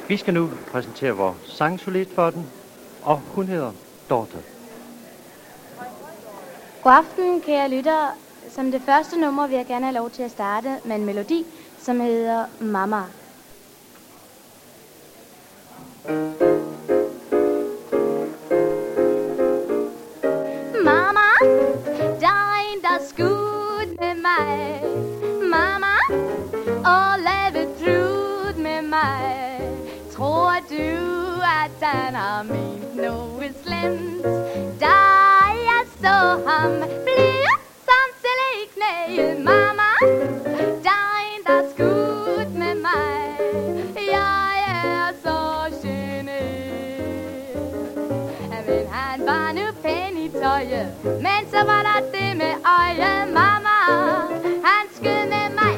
Vi skal nu præsentere vores sangsolist for den, og hun hedder Dorte. God aften, kære lyttere. Som det første nummer vil jeg gerne have lov til at starte med en melodi, som hedder Mama. Mama, der er en, der er skudt med mig. Mama, og lavet trut med mig. Tror du, at han har ment noget slemt? Da jeg så ham, blev jeg samtidig i knæet. Mama, der er en, der er skudt med mig. Jeg er så generet. Men han var nu pæn i tøjet, men så var der det med øje. Mama, han skød med mig.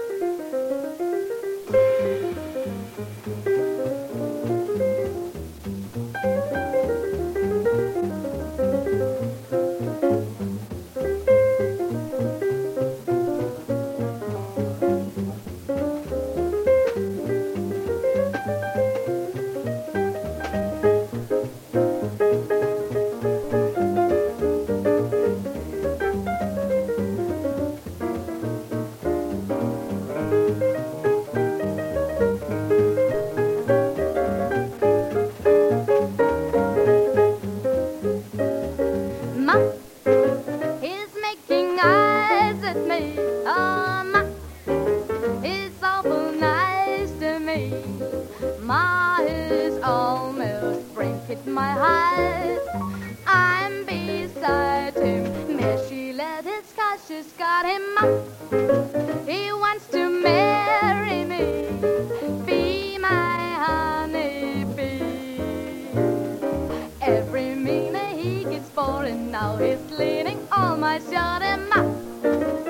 Ma is almost breaking my heart. I'm beside him. May she let his cause she's got him up. He wants to marry me, be my honeybee. Every minute he gets boring, now he's leading all my shot him up.